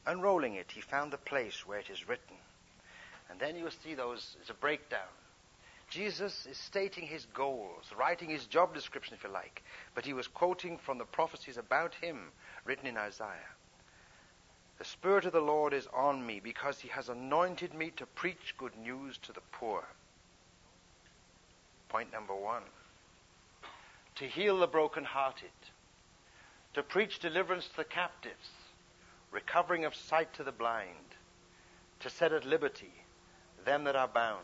Unrolling it, he found the place where it is written. And then you will see it's a breakdown. Jesus is stating his goals, writing his job description, if you like. But he was quoting from the prophecies about him written in Isaiah. The Spirit of the Lord is on me because he has anointed me to preach good news to the poor. Point number 1. To heal the brokenhearted. To preach deliverance to the captives. Recovering of sight to the blind. To set at liberty them that are bound.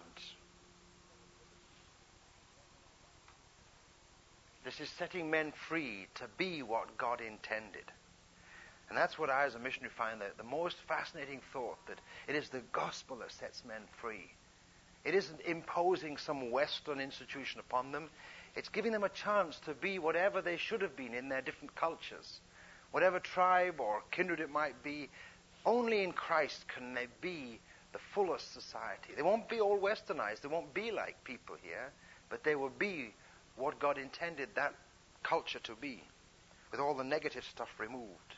This is setting men free to be what God intended. And that's what I as a missionary find the most fascinating thought, that it is the gospel that sets men free. It isn't imposing some Western institution upon them. It's giving them a chance to be whatever they should have been in their different cultures. Whatever tribe or kindred it might be, only in Christ can they be the fullest society. They won't be all westernized. They won't be like people here, but they will be what God intended that culture to be, with all the negative stuff removed.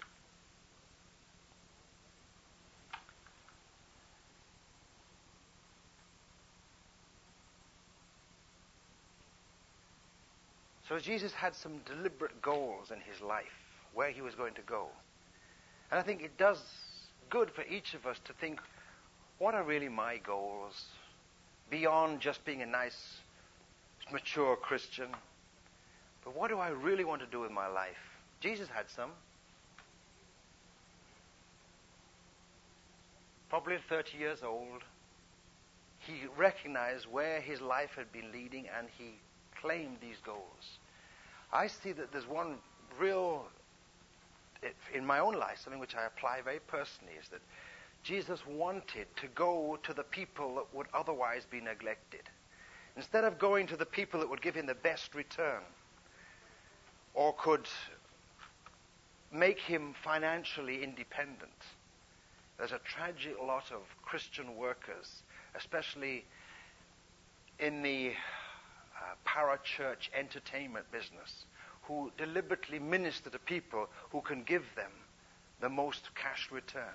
So Jesus had some deliberate goals in his life, where he was going to go. And I think it does good for each of us to think, what are really my goals? Beyond just being a nice, mature Christian. But what do I really want to do with my life? Jesus had some. Probably at 30 years old, he recognized where his life had been leading and he claimed these goals. I see that there's one real, in my own life, something which I apply very personally, is that Jesus wanted to go to the people that would otherwise be neglected. Instead of going to the people that would give him the best return or could make him financially independent. There's a tragic lot of Christian workers, especially in the para-church entertainment business, who deliberately minister to people who can give them the most cash return.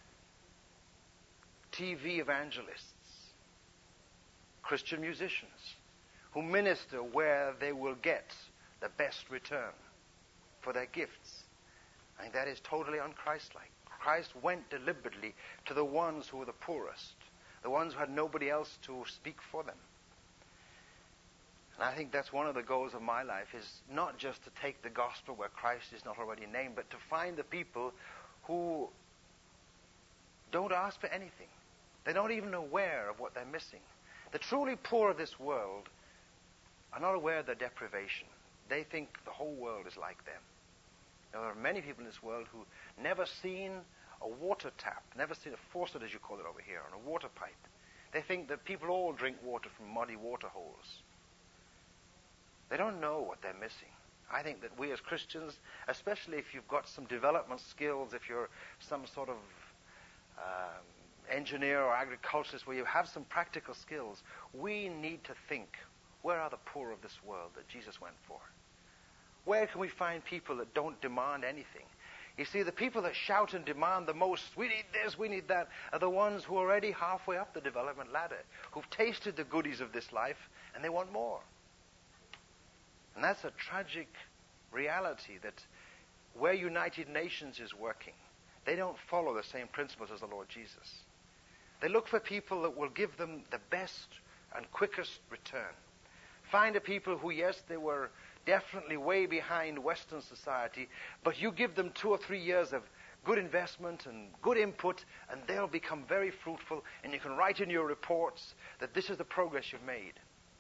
TV evangelists, Christian musicians, who minister where they will get the best return for their gifts. I think that is totally un-Christ-like. Christ went deliberately to the ones who were the poorest, the ones who had nobody else to speak for them. And I think that's one of the goals of my life, is not just to take the gospel where Christ is not already named, but to find the people who don't ask for anything. They're not even aware of what they're missing. The truly poor of this world are not aware of their deprivation. They think the whole world is like them. Now, there are many people in this world who never seen a water tap, never seen a faucet, as you call it over here, on a water pipe. They think that people all drink water from muddy water holes. They don't know what they're missing. I think that we as Christians, especially if you've got some development skills, if you're some sort of engineer or agriculturist where you have some practical skills, we need to think, where are the poor of this world that Jesus went for? Where can we find people that don't demand anything? You see, the people that shout and demand the most, we need this, we need that, are the ones who are already halfway up the development ladder, who've tasted the goodies of this life, and they want more. And that's a tragic reality, that where United Nations is working, they don't follow the same principles as the Lord Jesus. They look for people that will give them the best and quickest return. Find a people who, yes, they were definitely way behind Western society, but you give them 2 or 3 years of good investment and good input, and they'll become very fruitful, and you can write in your reports that this is the progress you've made.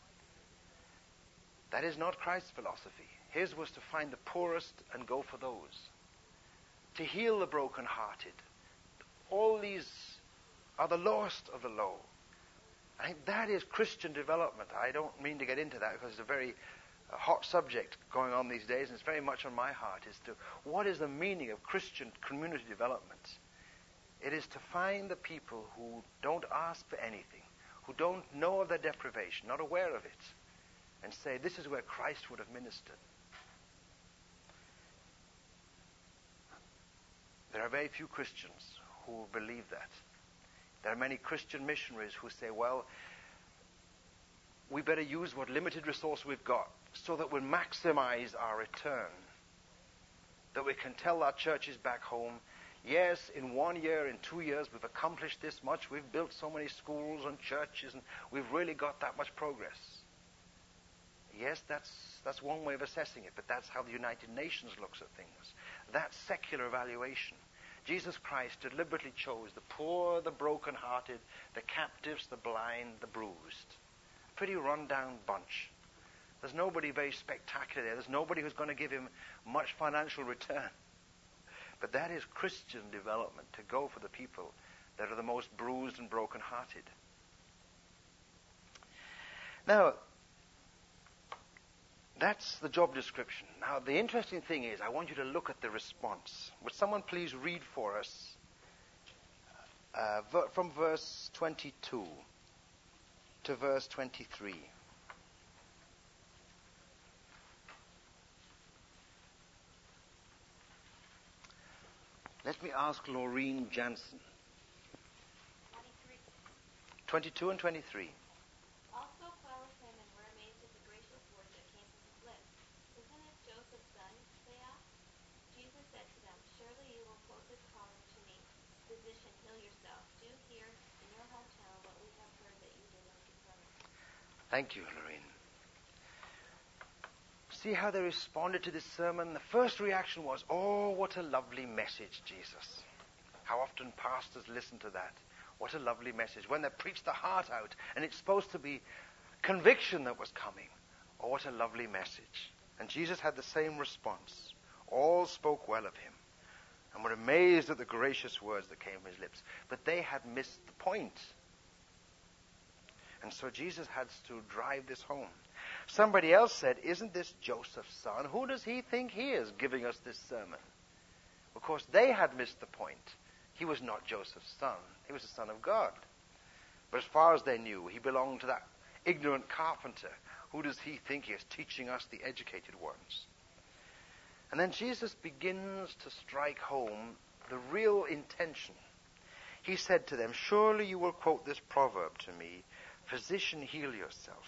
That is not Christ's philosophy. His was to find the poorest and go for those. To heal the brokenhearted. All these are the lowest of the low. I think that is Christian development. I don't mean to get into that because it's a very hot subject going on these days, and it's very much on my heart, is to what is the meaning of Christian community development? It is to find the people who don't ask for anything, who don't know of their deprivation, not aware of it, and say, this is where Christ would have ministered. There are very few Christians who believe that. There are many Christian missionaries who say, well, we better use what limited resource we've got so that we'll maximize our return. That we can tell our churches back home, yes, in 1 year, in 2 years, we've accomplished this much. We've built so many schools and churches, and we've really got that much progress. Yes, that's one way of assessing it, but that's how the United Nations looks at things. That's secular evaluation. Jesus Christ deliberately chose the poor, the broken-hearted, the captives, the blind, the bruised. Pretty run-down bunch. There's nobody very spectacular there. There's nobody who's going to give him much financial return. But that is Christian development, to go for the people that are the most bruised and broken-hearted. Now, that's the job description. Now, the interesting thing is, I want you to look at the response. Would someone please read for us from verse 22 to verse 23. Let me ask Laureen Jansen. 22 and 23. Also fell with him and were amazed at the gracious words that came from his lips. Isn't this Joseph's son? They asked. Jesus said to them, surely you will quote this proverb to me, physician, heal yourself. Do here in your hometown what we have heard that you did in Capernaum. Thank you, Lorraine. See how they responded to this sermon? The first reaction was, oh, what a lovely message, Jesus. How often pastors listen to that. What a lovely message. When they preach the heart out, and it's supposed to be conviction that was coming. Oh, what a lovely message. And Jesus had the same response. All spoke well of him and were amazed at the gracious words that came from his lips. But they had missed the point. And so Jesus had to drive this home. Somebody else said, isn't this Joseph's son? Who does he think he is giving us this sermon? Of course, they had missed the point. He was not Joseph's son. He was the Son of God. But as far as they knew, he belonged to that ignorant carpenter. Who does he think he is, teaching us, the educated ones? And then Jesus begins to strike home the real intention. He said to them, surely you will quote this proverb to me, physician, heal yourself.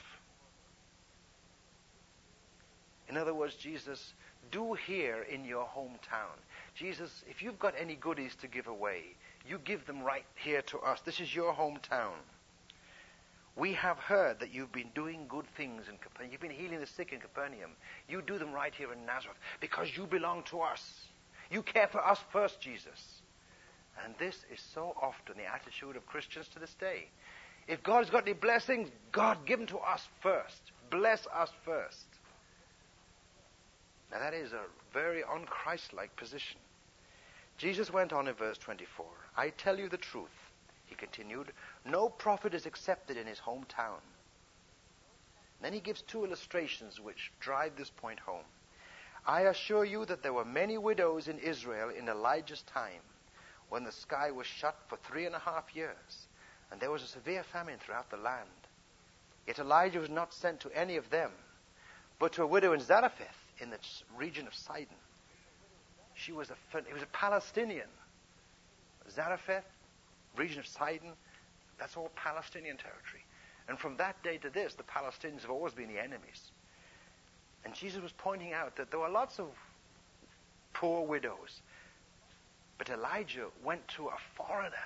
In other words, Jesus, do here in your hometown. Jesus, if you've got any goodies to give away, you give them right here to us. This is your hometown. We have heard that you've been doing good things in Capernaum. You've been healing the sick in Capernaum. You do them right here in Nazareth because you belong to us. You care for us first, Jesus. And this is so often the attitude of Christians to this day. If God's got any blessings, God, give them to us first. Bless us first. Now that is a very un-Christ-like position. Jesus went on in verse 24. I tell you the truth, he continued, no prophet is accepted in his hometown. Then he gives two illustrations which drive this point home. I assure you that there were many widows in Israel in Elijah's time, when the sky was shut for 3.5 years, and there was a severe famine throughout the land. Yet Elijah was not sent to any of them, but to a widow in Zarephath, in the region of Sidon. He was a Palestinian. Zarephath, region of Sidon, that's all Palestinian territory. And from that day to this, the Palestinians have always been the enemies. And Jesus was pointing out that there were lots of poor widows. But Elijah went to a foreigner.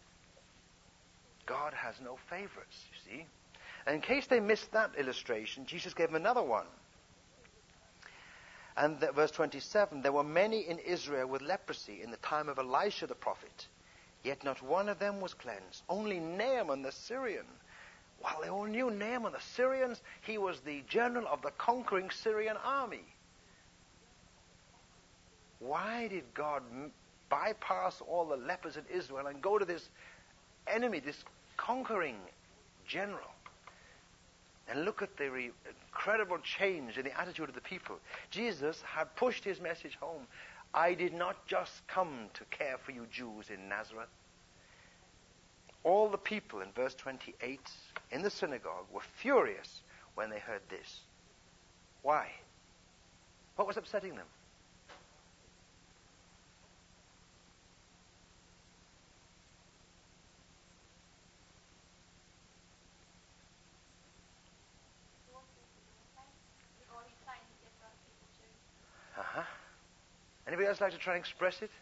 God has no favorites, you see. And in case they missed that illustration, Jesus gave them another one. And verse 27, there were many in Israel with leprosy in the time of Elisha the prophet. Yet not one of them was cleansed. Only Naaman the Syrian. Well, they all knew Naaman the Syrians. He was the general of the conquering Syrian army. Why did God bypass all the lepers in Israel and go to this enemy, this conquering general? And look at the incredible change in the attitude of the people. Jesus had pushed his message home. I did not just come to care for you Jews in Nazareth. All the people in verse 28 in the synagogue were furious when they heard this. Why? What was upsetting them? Anybody else like to try and express it?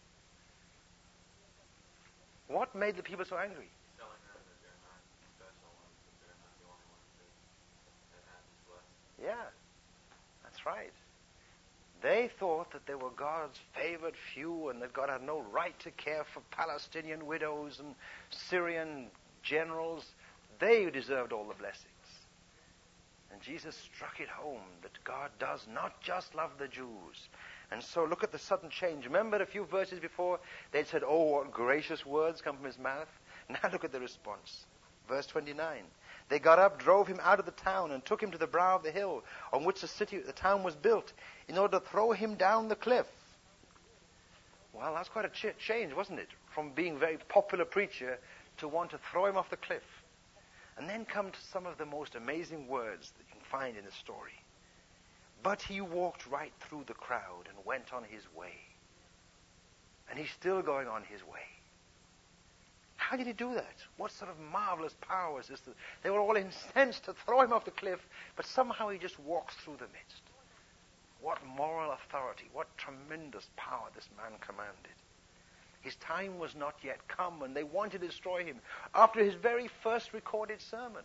What made the people so angry? Telling them that they're not special ones, that they're not the only ones that have His blessing. Yeah, that's right. They thought that they were God's favored few and that God had no right to care for Palestinian widows and Syrian generals. They deserved all the blessings. And Jesus struck it home that God does not just love the Jews. And so look at the sudden change. Remember a few verses before, they'd said, oh, what gracious words come from his mouth. Now look at the response. Verse 29. They got up, drove him out of the town, and took him to the brow of the hill on which the town was built, in order to throw him down the cliff. Well, that's quite a change, wasn't it? From being a very popular preacher to want to throw him off the cliff. And then come to some of the most amazing words that you can find in the story. But he walked right through the crowd and went on his way. And he's still going on his way. How did he do that? What sort of marvelous power was this? They were all incensed to throw him off the cliff, but somehow he just walks through the midst. What moral authority, what tremendous power this man commanded. His time was not yet come, and they wanted to destroy him after his very first recorded sermon.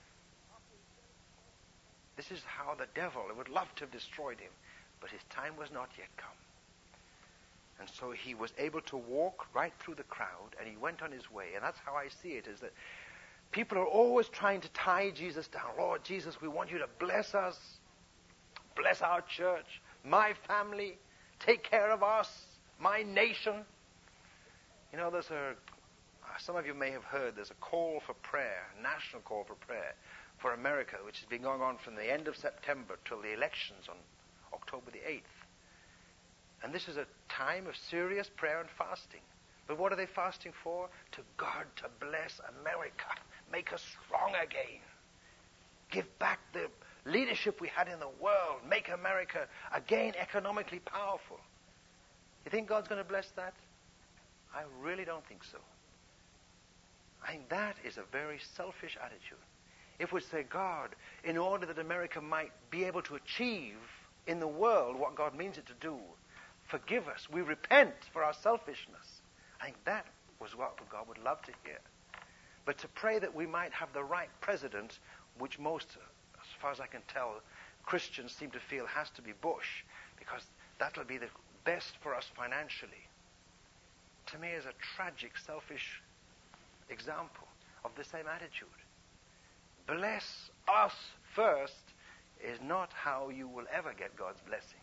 This is how the devil would love to have destroyed him, but his time was not yet come. And so he was able to walk right through the crowd, and he went on his way. And that's how I see it, is that people are always trying to tie Jesus down. Lord Jesus, we want you to bless us, bless our church, my family, take care of us, my nation. You know, some of you may have heard, there's a call for prayer, a national call for prayer for America, which has been going on from the end of September till the elections on October the 8th. And this is a time of serious prayer and fasting. But what are they fasting for? To God to bless America, make us strong again, give back the leadership we had in the world, make America again economically powerful. You think God's going to bless that? I really don't think so. I think that is a very selfish attitude. If we say, God, in order that America might be able to achieve in the world what God means it to do, forgive us, we repent for our selfishness. I think that was what God would love to hear. But to pray that we might have the right president, which most, as far as I can tell, Christians seem to feel has to be Bush, because that'll be the best for us financially, to me is a tragic, selfish example of the same attitude. Bless us first is not how you will ever get God's blessing.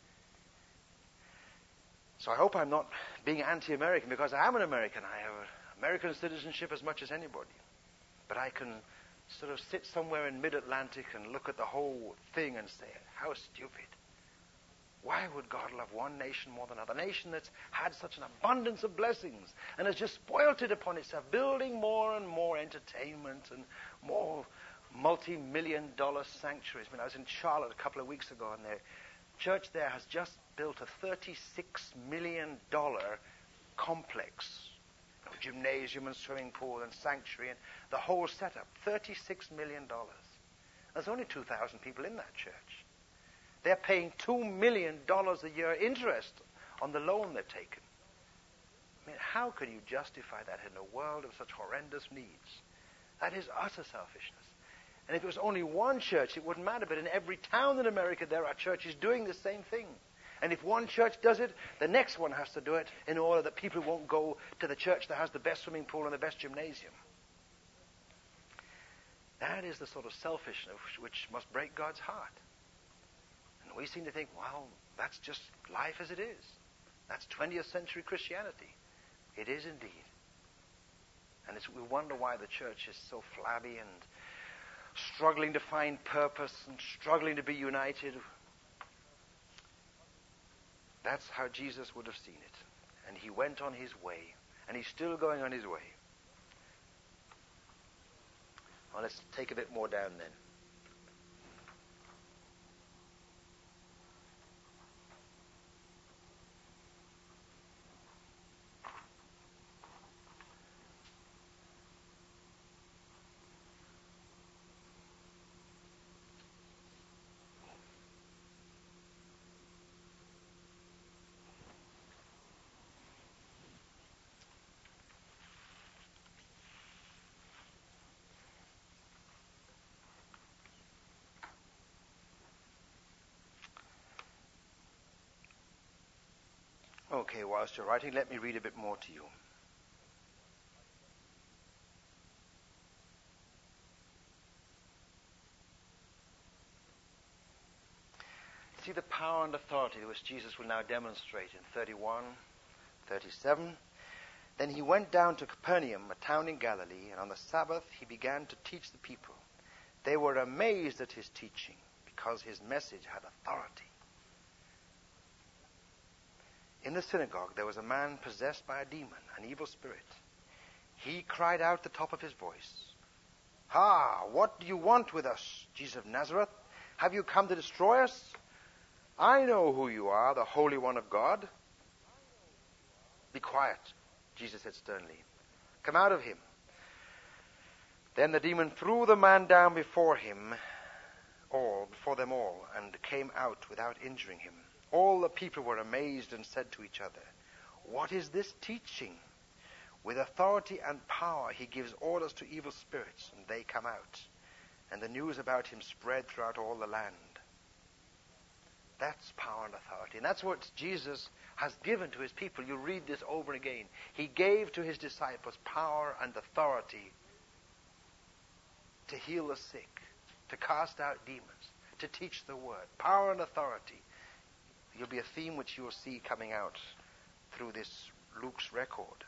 So I hope I'm not being anti-American, because I am an American. I have American citizenship as much as anybody. But I can sort of sit somewhere in mid-Atlantic and look at the whole thing and say, how stupid. Why would God love one nation more than another? A nation that's had such an abundance of blessings and has just spoilt it upon itself, building more and more entertainment and more multi-million-dollar sanctuaries. I mean, I was in Charlotte a couple of weeks ago, and the church there has just built a $36 million complex. Gymnasium and swimming pool and sanctuary and the whole setup. $36 million. There's only 2,000 people in that church. They're paying $2 million a year interest on the loan they've taken. I mean, how can you justify that in a world of such horrendous needs? That is utter selfishness. And if it was only one church, it wouldn't matter. But in every town in America, there are churches doing the same thing. And if one church does it, the next one has to do it in order that people won't go to the church that has the best swimming pool and the best gymnasium. That is the sort of selfishness which must break God's heart. And we seem to think, well, that's just life as it is. That's 20th century Christianity. It is indeed. And we wonder why the church is so flabby and struggling to find purpose and struggling to be united. That's how Jesus would have seen it. And he went on his way. And he's still going on his way. Well, let's take a bit more down then. Okay, whilst you're writing, let me read a bit more to you. See the power and authority which Jesus will now demonstrate in 31, 37. Then he went down to Capernaum, a town in Galilee, and on the Sabbath he began to teach the people. They were amazed at his teaching, because his message had authority. In the synagogue there was a man possessed by a demon, an evil spirit. He cried out at the top of his voice, "Ha! What do you want with us, Jesus of Nazareth? Have you come to destroy us? I know who you are, the Holy One of God." "Be quiet," Jesus said sternly. "Come out of him." Then the demon threw the man down before them all, and came out without injuring him. All the people were amazed and said to each other, "What is this teaching? With authority and power he gives orders to evil spirits, and they come out." And the news about him spread throughout all the land. That's power and authority. And that's what Jesus has given to his people. You read this over again. He gave to his disciples power and authority to heal the sick, to cast out demons, to teach the word. Power and authority. It'll be a theme which you'll see coming out through this Luke's record.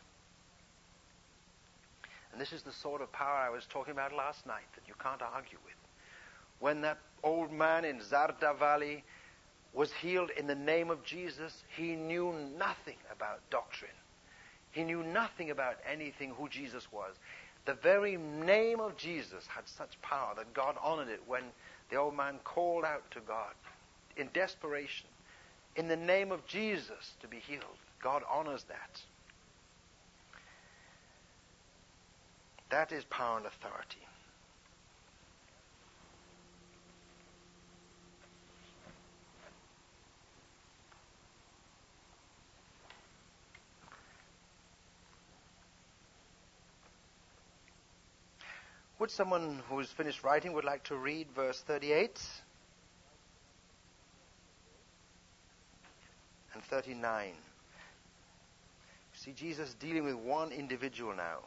And this is the sort of power I was talking about last night that you can't argue with. When that old man in Zarda Valley was healed in the name of Jesus, he knew nothing about doctrine. He knew nothing about anything, who Jesus was. The very name of Jesus had such power that God honored it when the old man called out to God in desperation, in the name of Jesus, to be healed. God honors that. That is power and authority. Would someone who's finished writing would like to read verse 38 and 39? See Jesus dealing with one individual now.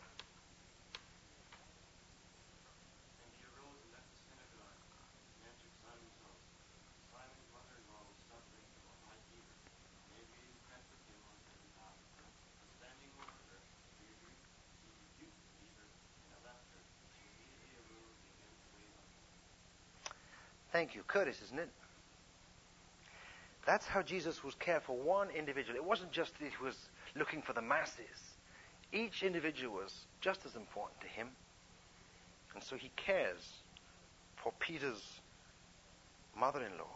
And he arose and left the synagogue and entered Simon's house. Simon's mother-in-law was suffering from a high fever, and they raised prayed with him on her behalf. And standing over her, he rebuked the fever, and it left her. She immediately arose and began to wait on him. Thank you. Curtis, isn't it? That's how Jesus was cared for one individual. It wasn't just that he was looking for the masses. Each individual was just as important to him. And so he cares for Peter's mother-in-law.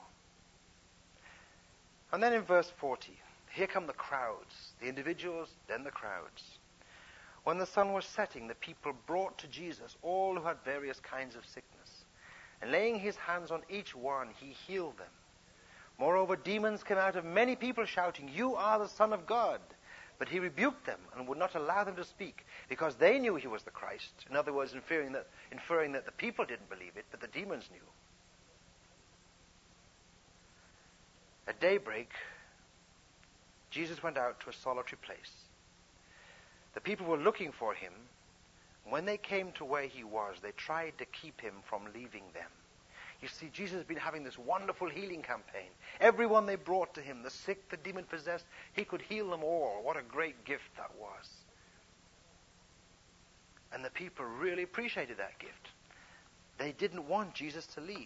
And then in verse 40, here come the crowds, the individuals, then the crowds. When the sun was setting, the people brought to Jesus all who had various kinds of sickness. And laying his hands on each one, he healed them. Moreover, demons came out of many people shouting, "You are the Son of God." But he rebuked them and would not allow them to speak, because they knew he was the Christ. In other words, inferring that the people didn't believe it, but the demons knew. At daybreak, Jesus went out to a solitary place. The people were looking for him. When they came to where he was, they tried to keep him from leaving them. You see, Jesus has been having this wonderful healing campaign. Everyone they brought to him, the sick, the demon-possessed, he could heal them all. What a great gift that was. And the people really appreciated that gift. They didn't want Jesus to leave.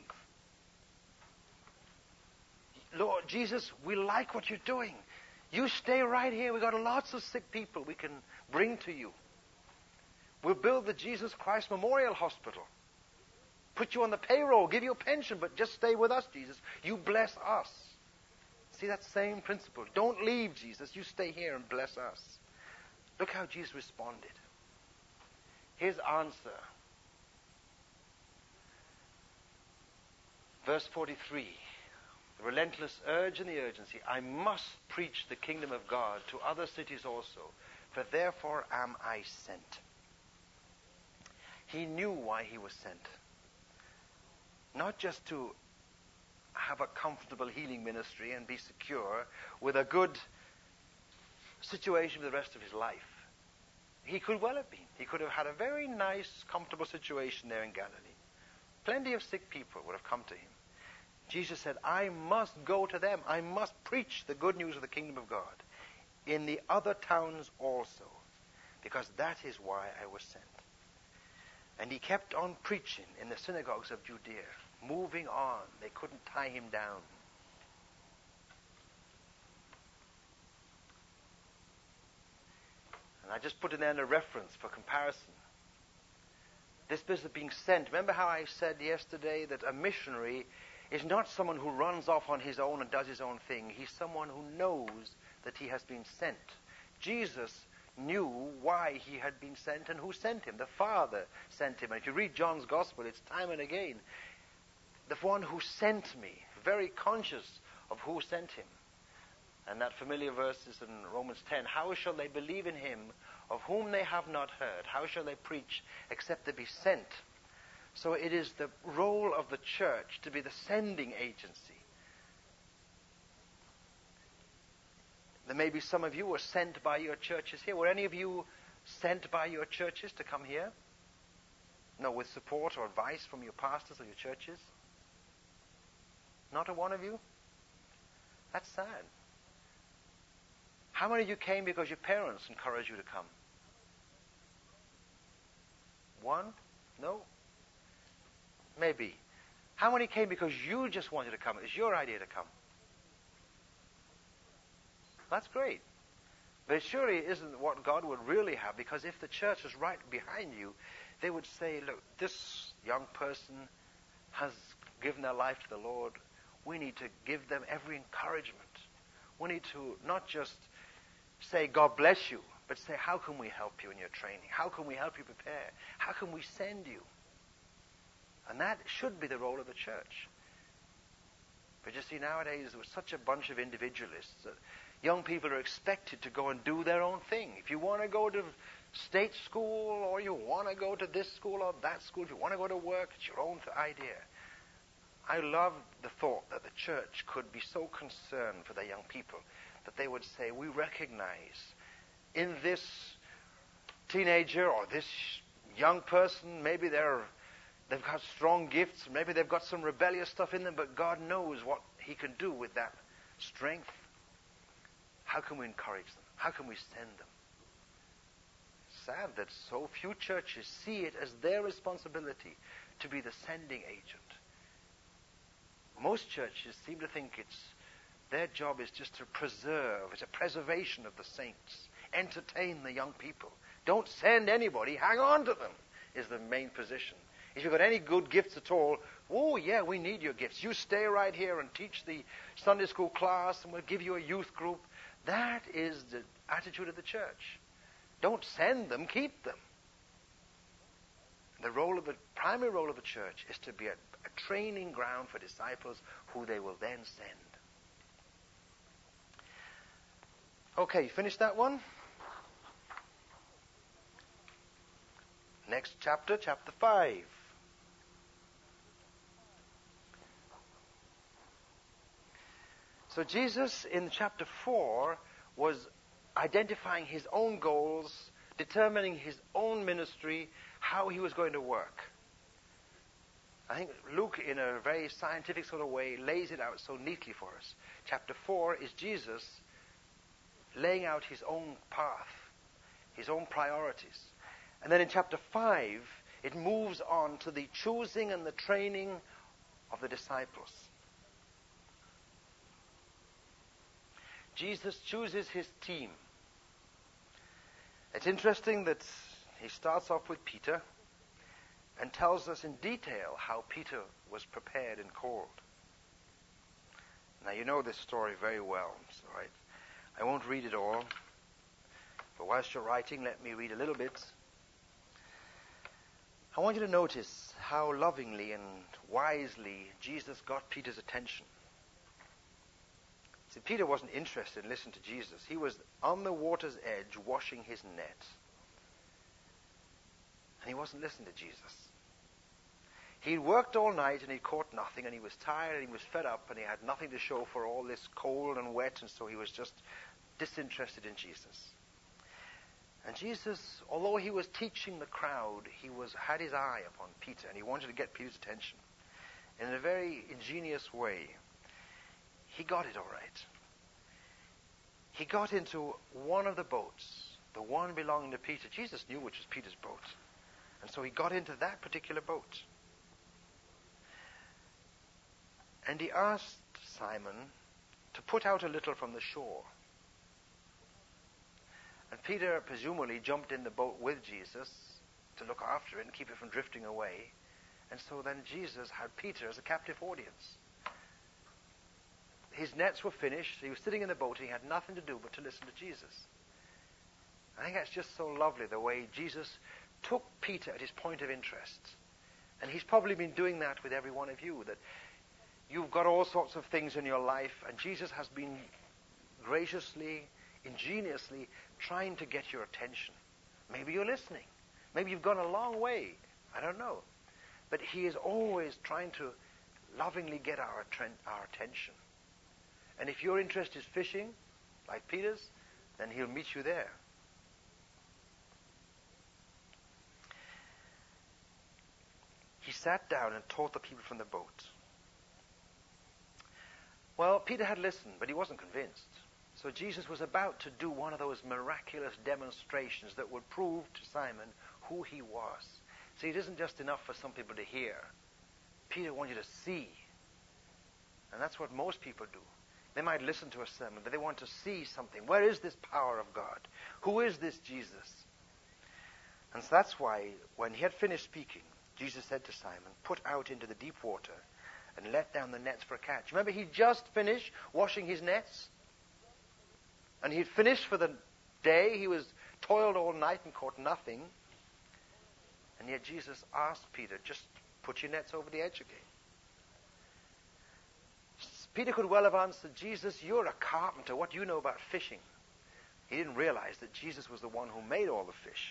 "Lord Jesus, we like what you're doing. You stay right here. We've got lots of sick people we can bring to you. We'll build the Jesus Christ Memorial Hospital. Put you on the payroll, give you a pension, but just stay with us, Jesus. You bless us." See that same principle. Don't leave, Jesus. You stay here and bless us. Look how Jesus responded. His answer. Verse 43. The relentless urge and the urgency. "I must preach the kingdom of God to other cities also, for therefore am I sent." He knew why he was sent. Not just to have a comfortable healing ministry and be secure with a good situation for the rest of his life. He could well have been. He could have had a very nice, comfortable situation there in Galilee. Plenty of sick people would have come to him. Jesus said, I must go to them. I must preach the good news of the kingdom of God in the other towns also, because that is why I was sent. And he kept on preaching in the synagogues of Judea, moving on. They couldn't tie him down. And I just put in there a reference for comparison. This business of being sent. Remember how I said yesterday that a missionary is not someone who runs off on his own and does his own thing. He's someone who knows that he has been sent. Jesus knew why he had been sent and who sent him. The Father sent him. And if you read John's Gospel, it's time and again. The one who sent me, very conscious of who sent him. And that familiar verse is in Romans 10. How shall they believe in him of whom they have not heard? How shall they preach except they be sent? So it is the role of the church to be the sending agency. There may be some of you who are sent by your churches here. Were any of you sent by your churches to come here? No, with support or advice from your pastors or your churches? Not a one of you? That's sad. How many of you came because your parents encouraged you to come? One? No? Maybe. How many came because you just wanted to come? It was your idea to come. That's great. But it surely isn't what God would really have, because if the church is right behind you, they would say, look, this young person has given their life to the Lord. We need to give them every encouragement. We need to not just say, God bless you, but say, how can we help you in your training? How can we help you prepare? How can we send you? And that should be the role of the church. But you see, nowadays, there was such a bunch of individualists that young people are expected to go and do their own thing. If you want to go to state school, or you want to go to this school or that school, if you want to go to work, it's your own idea. I love the thought that the church could be so concerned for their young people that they would say, we recognize in this teenager or this young person, maybe they've got strong gifts, maybe they've got some rebellious stuff in them, but God knows what he can do with that strength. How can we encourage them? How can we send them? It's sad that so few churches see it as their responsibility to be the sending agent. Most churches seem to think their job is just to preserve. It's a preservation of the saints. Entertain the young people. Don't send anybody. Hang on to them is the main position. If you've got any good gifts at all, oh yeah, we need your gifts. You stay right here and teach the Sunday school class, and we'll give you a youth group. That is the attitude of the church. Don't send them, keep them. The primary role of the church is to be a training ground for disciples who they will then send. Okay, you finished that one? Next chapter, chapter 5. So Jesus in chapter 4 was identifying his own goals, determining his own ministry, how he was going to work. I think Luke, in a very scientific sort of way, lays it out so neatly for us. Chapter 4 is Jesus laying out his own path, his own priorities. And then in chapter 5, it moves on to the choosing and the training of the disciples. Jesus chooses his team. It's interesting that he starts off with Peter and tells us in detail how Peter was prepared and called. Now, you know this story very well, so I won't read it all. But whilst you're writing, let me read a little bit. I want you to notice how lovingly and wisely Jesus got Peter's attention. See, Peter wasn't interested in listening to Jesus. He was on the water's edge washing his net. And he wasn't listening to Jesus. He'd worked all night and he'd caught nothing, and he was tired and he was fed up and he had nothing to show for all this cold and wet, and so he was just disinterested in Jesus. And Jesus, although he was teaching the crowd, had his eye upon Peter, and he wanted to get Peter's attention. In a very ingenious way, he got it all right. He got into one of the boats, the one belonging to Peter. Jesus knew which was Peter's boat. And so he got into that particular boat. And he asked Simon to put out a little from the shore. And Peter presumably jumped in the boat with Jesus to look after it and keep it from drifting away. And so then Jesus had Peter as a captive audience. His nets were finished. He was sitting in the boat. He had nothing to do but to listen to Jesus. I think that's just so lovely, the way Jesus took Peter at his point of interest. And he's probably been doing that with every one of you, that you've got all sorts of things in your life, and Jesus has been graciously, ingeniously trying to get your attention. Maybe you're listening. Maybe you've gone a long way. I don't know. But he is always trying to lovingly get our attention. And if your interest is fishing, like Peter's, then he'll meet you there. He sat down and taught the people from the boat. Well, Peter had listened, but he wasn't convinced. So Jesus was about to do one of those miraculous demonstrations that would prove to Simon who he was. See, it isn't just enough for some people to hear. Peter wanted you to see. And that's what most people do. They might listen to a sermon, but they want to see something. Where is this power of God? Who is this Jesus? And so that's why, when he had finished speaking, Jesus said to Simon, "Put out into the deep water and let down the nets for a catch." Remember, he just finished washing his nets. And he'd finished for the day. He was toiled all night and caught nothing. And yet Jesus asked Peter, just put your nets over the edge again. Peter could well have answered, "Jesus, you're a carpenter. What do you know about fishing?" He didn't realize that Jesus was the one who made all the fish.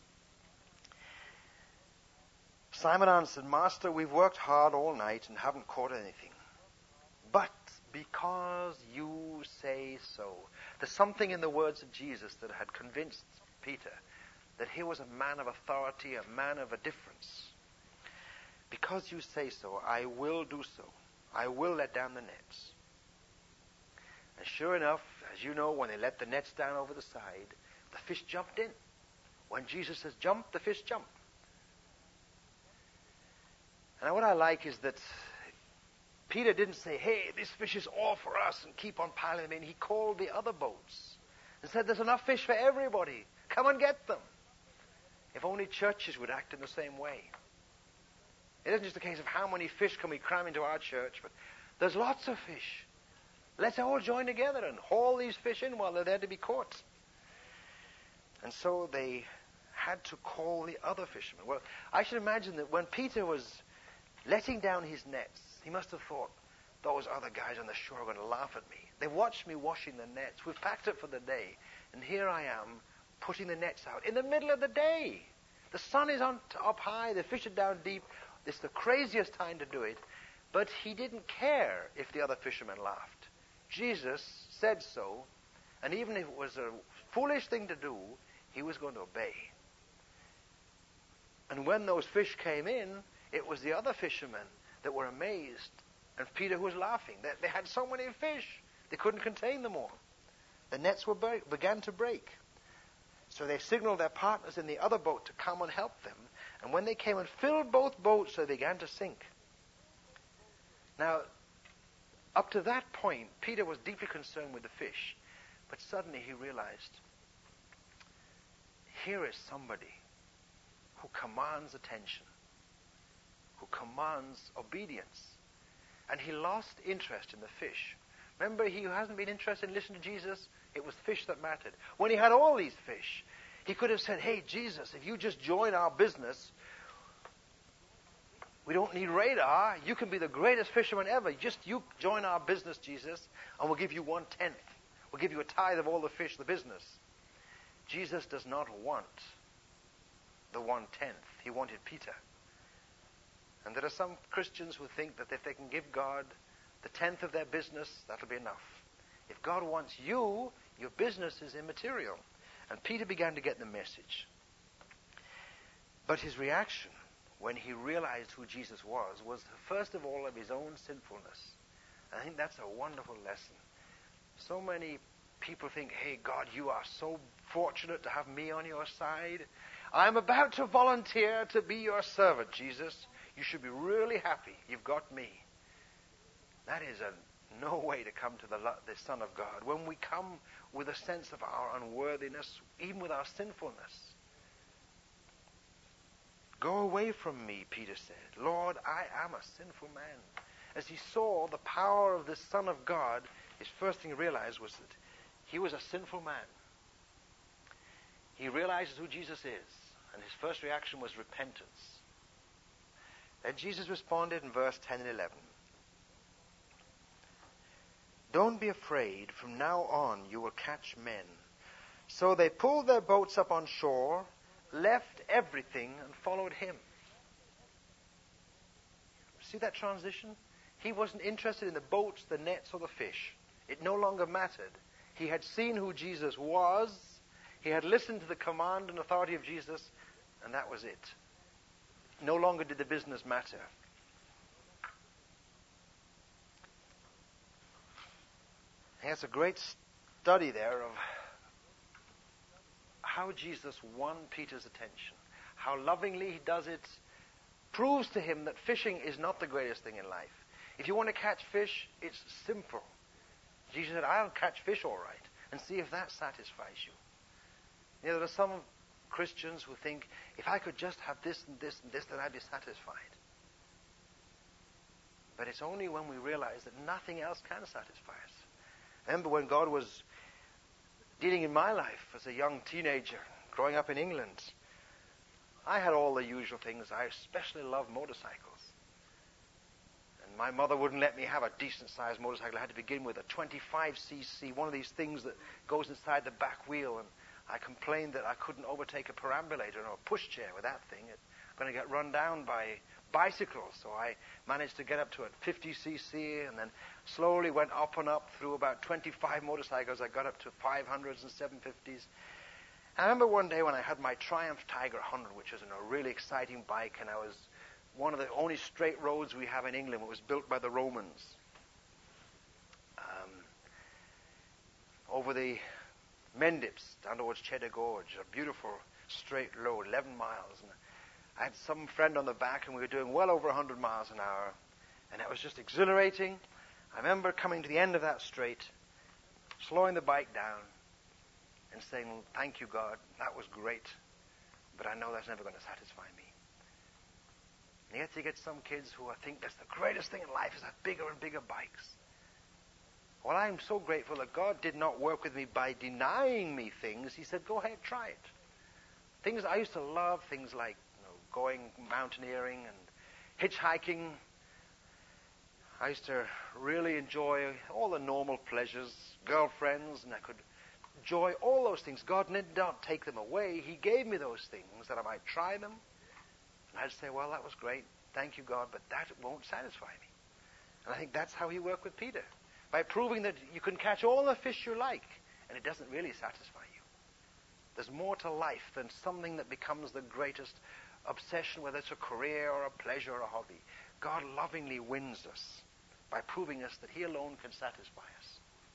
Simon answered, "Master, we've worked hard all night and haven't caught anything. But because you say so." There's something in the words of Jesus that had convinced Peter that he was a man of authority, a man of a difference. "Because you say so, I will do so. I will let down the nets." And sure enough, as you know, when they let the nets down over the side, the fish jumped in. When Jesus says jump, the fish jump. And what I like is that Peter didn't say, "Hey, this fish is all for us," and keep on piling them in. He called the other boats and said, "There's enough fish for everybody. Come and get them." If only churches would act in the same way. It isn't just a case of how many fish can we cram into our church, but there's lots of fish. Let's all join together and haul these fish in while they're there to be caught. And so they had to call the other fishermen. Well, I should imagine that when Peter was letting down his nets, he must have thought, those other guys on the shore are going to laugh at me. They watched me washing the nets. We've packed it for the day. And here I am putting the nets out in the middle of the day. The sun is up high. The fish are down deep. It's the craziest time to do it. But he didn't care if the other fishermen laughed. Jesus said so. And even if it was a foolish thing to do, he was going to obey. And when those fish came in, it was the other fishermen that were amazed, and Peter who was laughing. They had so many fish, they couldn't contain them all. The nets began to break. So they signaled their partners in the other boat to come and help them. And when they came and filled both boats, they began to sink. Now, up to that point, Peter was deeply concerned with the fish. But suddenly he realized, here is somebody who commands attention, who commands obedience. And he lost interest in the fish. Remember, he who hasn't been interested in listening to Jesus, it was fish that mattered. When he had all these fish, he could have said, "Hey, Jesus, if you just join our business, we don't need radar. You can be the greatest fisherman ever. Just you join our business, Jesus, and we'll give you 1/10. We'll give you a tithe of all the fish of the business." Jesus does not want the 1/10. He wanted Peter. And there are some Christians who think that if they can give God the 10th of their business, that'll be enough. If God wants you, Your business is immaterial. And Peter began to get the message. But his reaction when he realized who Jesus was first of all of his own sinfulness. I think that's a wonderful lesson. So many people think, hey, God, you are so fortunate to have me on your side. I'm about to volunteer to be your servant, Jesus. You should be really happy. You've got me. That is no way to come to the Son of God. When we come with a sense of our unworthiness, even with our sinfulness. Go away from me, Peter said. Lord, I am a sinful man. As he saw the power of the Son of God, his first thing he realized was that he was a sinful man. He realizes who Jesus is, and his first reaction was repentance. Then Jesus responded in verse 10 and 11. Don't be afraid. From now on you will catch men. So they pulled their boats up on shore, left everything, and followed him. See that transition? He wasn't interested in the boats, the nets, or the fish. It no longer mattered. He had seen who Jesus was. He had listened to the command and authority of Jesus, and that was it. No longer did the business matter. And that's a great study there of how Jesus won Peter's attention. How lovingly he does it proves to him that fishing is not the greatest thing in life. If you want to catch fish, it's simple. Jesus said, I'll catch fish all right, and see if that satisfies you. You know, there are some Christians who think, if I could just have this and this and this, then I'd be satisfied. But it's only when we realize that nothing else can satisfy us. I remember when God was dealing in my life as a young teenager, growing up in England, I had all the usual things. I especially loved motorcycles. And my mother wouldn't let me have a decent-sized motorcycle. I had to begin with a 25cc, one of these things that goes inside the back wheel. And I complained that I couldn't overtake a perambulator or a pushchair with that thing. It's going to get run down by bicycles. So I managed to get up to a 50cc and then slowly went up and up through about 25 motorcycles. I got up to 500s and 750s. I remember one day when I had my Triumph Tiger 100, which was a really exciting bike, and I was one of the only straight roads we have in England. It was built by the Romans. Over the Mendips, down towards Cheddar Gorge, a beautiful straight road, 11 miles. And I had some friend on the back, and we were doing well over 100 miles an hour, and it was just exhilarating. I remember coming to the end of that straight, slowing the bike down, and saying, well, thank you, God, that was great, but I know that's never going to satisfy me. And yet you get some kids who think that's the greatest thing in life is have bigger and bigger bikes. Well, I'm so grateful that God did not work with me by denying me things. He said, go ahead, try it. Things I used to love, things like going mountaineering and hitchhiking. I used to really enjoy all the normal pleasures, girlfriends, and I could enjoy all those things. God did not take them away. He gave me those things that I might try them. And I'd say, well, that was great. Thank you, God, but that won't satisfy me. And I think that's how he worked with Peter, by proving that you can catch all the fish you like, and it doesn't really satisfy you. There's more to life than something that becomes the greatest obsession, whether it's a career or a pleasure or a hobby. God lovingly wins us by proving us that he alone can satisfy us.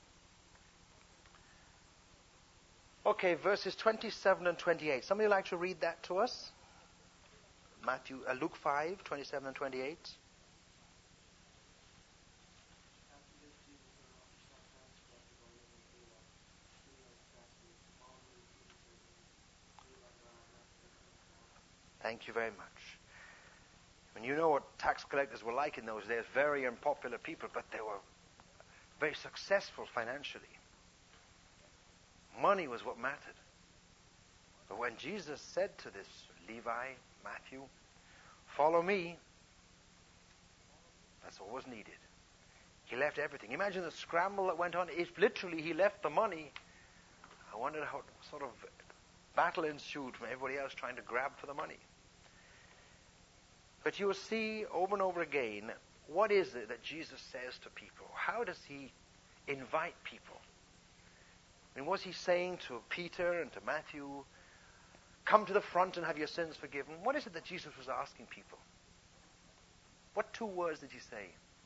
Okay, verses 27 and 28. Somebody like to read that to us? Luke 5, 27 and 28. Thank you very much. And you know what tax collectors were like in those days, very unpopular people, but they were very successful financially. Money was what mattered. But when Jesus said to this Levi, Matthew, follow me, that's all was needed. He left everything. Imagine the scramble that went on. If literally he left the money, I wondered how sort of battle ensued from everybody else trying to grab for the money. But you will see over and over again, what is it that Jesus says to people? How does he invite people? I mean, was he saying to Peter and to Matthew, come to the front and have your sins forgiven? What is it that Jesus was asking people? What two words did he say?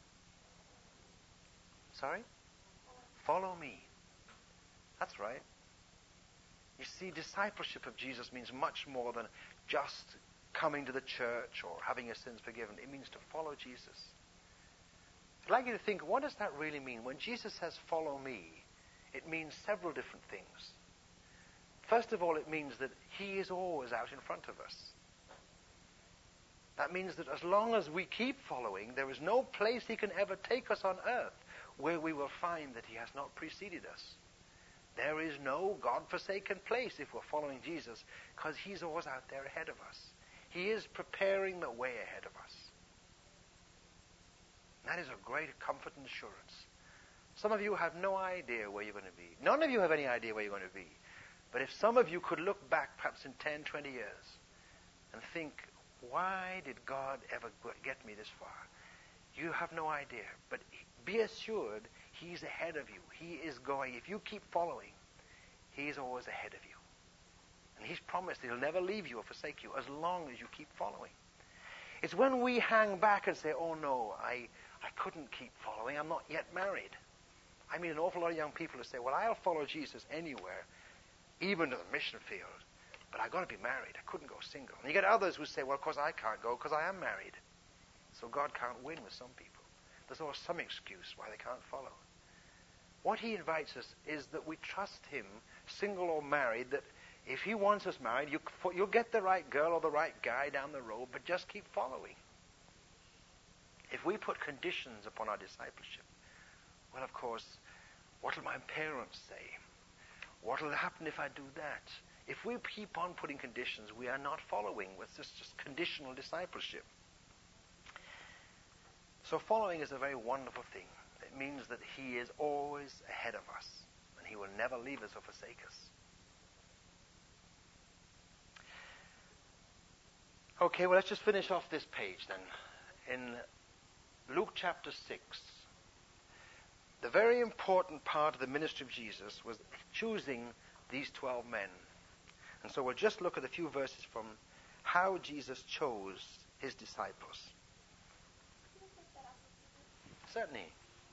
Sorry? Follow me. That's right. You see, discipleship of Jesus means much more than just coming to the church or having your sins forgiven. It means to follow Jesus. I'd like you to think, what does that really mean? When Jesus says, follow me, it means several different things. First of all, it means that he is always out in front of us. That means that as long as we keep following, there is no place he can ever take us on earth where we will find that he has not preceded us. There is no God-forsaken place if we're following Jesus, because he's always out there ahead of us. He is preparing the way ahead of us. That is a great comfort and assurance. Some of you have no idea where you're going to be. None of you have any idea where you're going to be. But if some of you could look back perhaps in 10, 20 years and think, why did God ever get me this far? You have no idea. But be assured, he's ahead of you. He is going. If you keep following, he's always ahead of you. And he's promised he'll never leave you or forsake you as long as you keep following. It's when we hang back and say, oh no, I couldn't keep following. I'm not yet married. I mean, an awful lot of young people who say, well, I'll follow Jesus anywhere, even to the mission field, but I've got to be married. I couldn't go single. And you get others who say, well, of course I can't go because I am married. So God can't win with some people. There's always some excuse why they can't follow. What he invites us is that we trust him, single or married, that if he wants us married, you'll get the right girl or the right guy down the road, but just keep following. If we put conditions upon our discipleship, well, of course, what will my parents say? What will happen if I do that? If we keep on putting conditions, we are not following. It's just conditional discipleship. So following is a very wonderful thing. It means that he is always ahead of us, and he will never leave us or forsake us. Okay, well, let's just finish off this page then. In Luke chapter 6, the very important part of the ministry of Jesus was choosing these 12 men. And so we'll just look at a few verses from how Jesus chose his disciples. Certainly.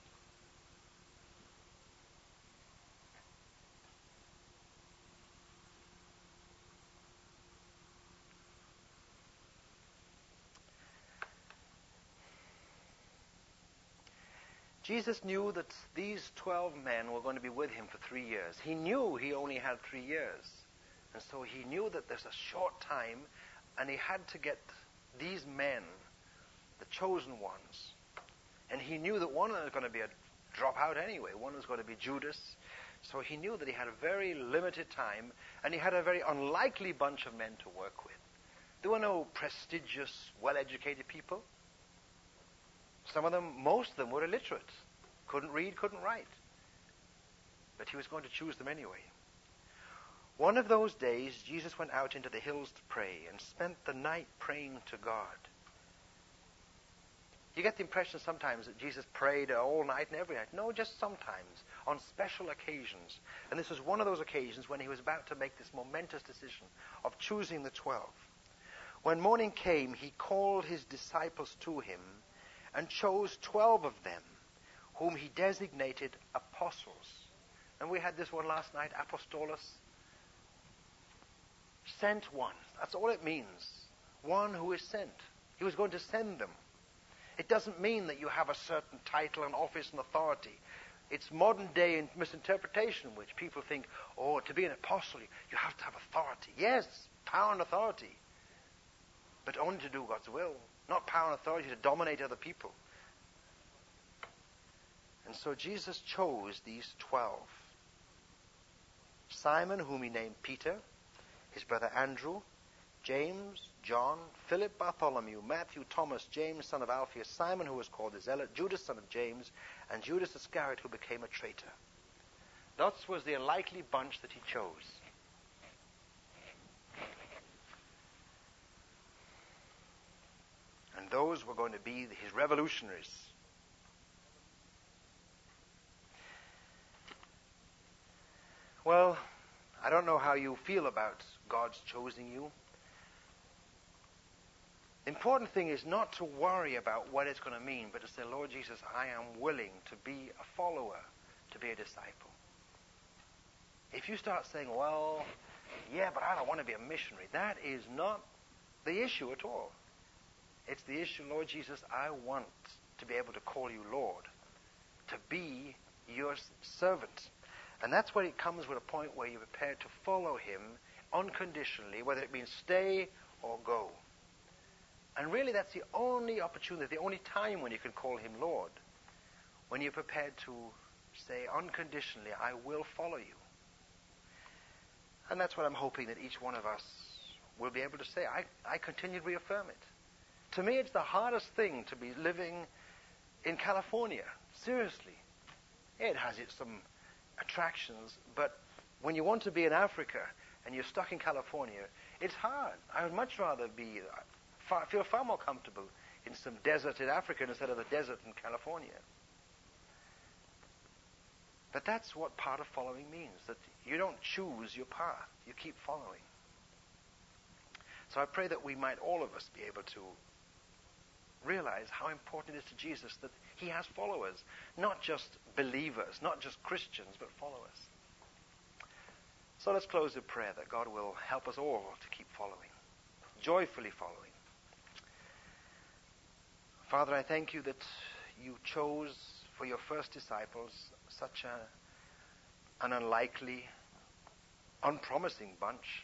Jesus knew that these 12 men were going to be with him for 3 years. He knew he only had 3 years. And so he knew that there's a short time, and he had to get these men, the chosen ones. And he knew that one of them was going to be a dropout anyway. One was going to be Judas. So he knew that he had a very limited time, and he had a very unlikely bunch of men to work with. There were no prestigious, well-educated people. Some of them, most of them, were illiterate. Couldn't read, couldn't write. But he was going to choose them anyway. One of those days, Jesus went out into the hills to pray and spent the night praying to God. You get the impression sometimes that Jesus prayed all night and every night. No, just sometimes, on special occasions. And this was one of those occasions when he was about to make this momentous decision of choosing the 12. When morning came, he called his disciples to him and chose 12 of them, whom he designated apostles. And we had this one last night, apostolos. Sent ones. That's all it means. One who is sent. He was going to send them. It doesn't mean that you have a certain title and office and authority. It's modern day misinterpretation, which people think, oh, to be an apostle, you have to have authority. Yes, power and authority. But only to do God's will. Not power and authority to dominate other people. And so Jesus chose these 12. Simon, whom he named Peter, his brother Andrew, James, John, Philip, Bartholomew, Matthew, Thomas, James, son of Alphaeus, Simon, who was called the Zealot, Judas, son of James, and Judas Iscariot, who became a traitor. That was the unlikely bunch that he chose. And those were going to be his revolutionaries. Well, you feel about God's choosing you. The important thing is not to worry about what it's going to mean, but to say, Lord Jesus, I am willing to be a follower, to be a disciple. If you start saying, well, yeah, but I don't want to be a missionary, that is not the issue at all. It's the issue, Lord Jesus, I want to be able to call you Lord, to be your servant. And that's where it comes with a point where you're prepared to follow him unconditionally, whether it means stay or go. And really that's the only opportunity, the only time when you can call him Lord, when you're prepared to say unconditionally, I will follow you. And that's what I'm hoping that each one of us will be able to say. I continue to reaffirm it. To me, it's the hardest thing to be living in California. Seriously. It has some attractions, but when you want to be in Africa and you're stuck in California, it's hard. I would much rather feel far more comfortable in some desert in Africa instead of the desert in California. But that's what part of following means, that you don't choose your path, you keep following. So I pray that we might, all of us, be able to realize how important it is to Jesus that he has followers, not just believers, not just Christians, but followers. So let's close with prayer that God will help us all to keep following, joyfully following. Father, I thank you that you chose for your first disciples such an unlikely, unpromising bunch,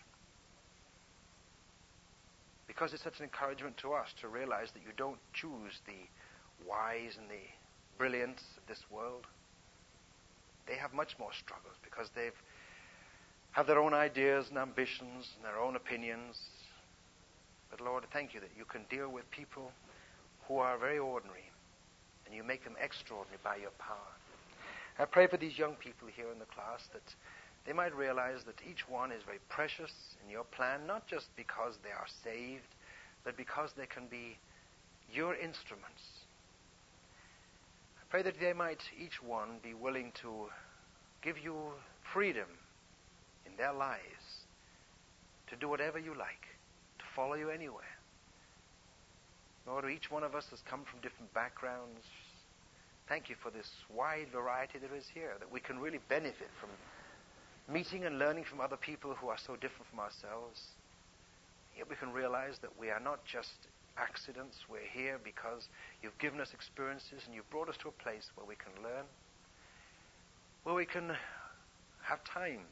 because it's such an encouragement to us to realize that you don't choose the wise and the brilliant of this world. They have much more struggles because they have their own ideas and ambitions and their own opinions. But Lord, thank you that you can deal with people who are very ordinary and you make them extraordinary by your power. I pray for these young people here in the class that they might realize that each one is very precious in your plan, not just because they are saved, but because they can be your instruments. I pray that they might, each one, be willing to give you freedom in their lives to do whatever you like, to follow you anywhere. Lord, each one of us has come from different backgrounds. Thank you for this wide variety there is here, that we can really benefit from meeting and learning from other people who are so different from ourselves. Yet we can realize that we are not just accidents. We're here because you've given us experiences and you've brought us to a place where we can learn, where we can have time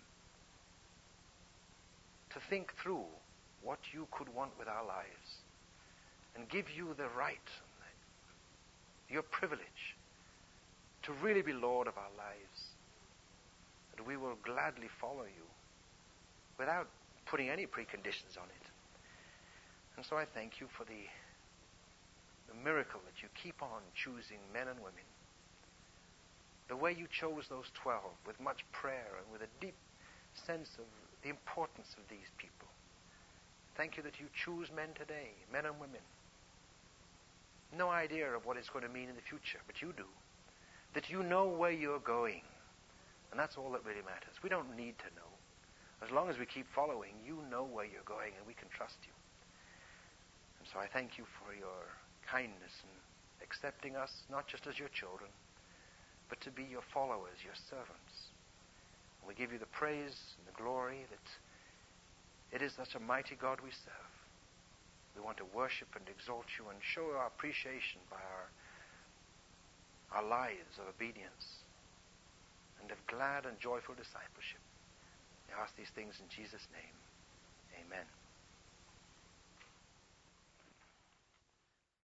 to think through what you could want with our lives and give you the right, your privilege to really be Lord of our lives. That we will gladly follow you without putting any preconditions on it. And so I thank you for the miracle that you keep on choosing men and women. The way you chose those 12 with much prayer and with a deep sense of the importance of these people. Thank you that you choose men today, men and women. No idea of what it's going to mean in the future, but you do. That you know where you're going. And that's all that really matters. We don't need to know. As long as we keep following, you know where you're going and we can trust you. And so I thank you for your kindness in accepting us, not just as your children, but to be your followers, your servants. And we give you the praise and the glory that it is such a mighty God we serve. We want to worship and exalt you and show our appreciation by our lives of obedience and of glad and joyful discipleship. I ask these things in Jesus' name. Amen.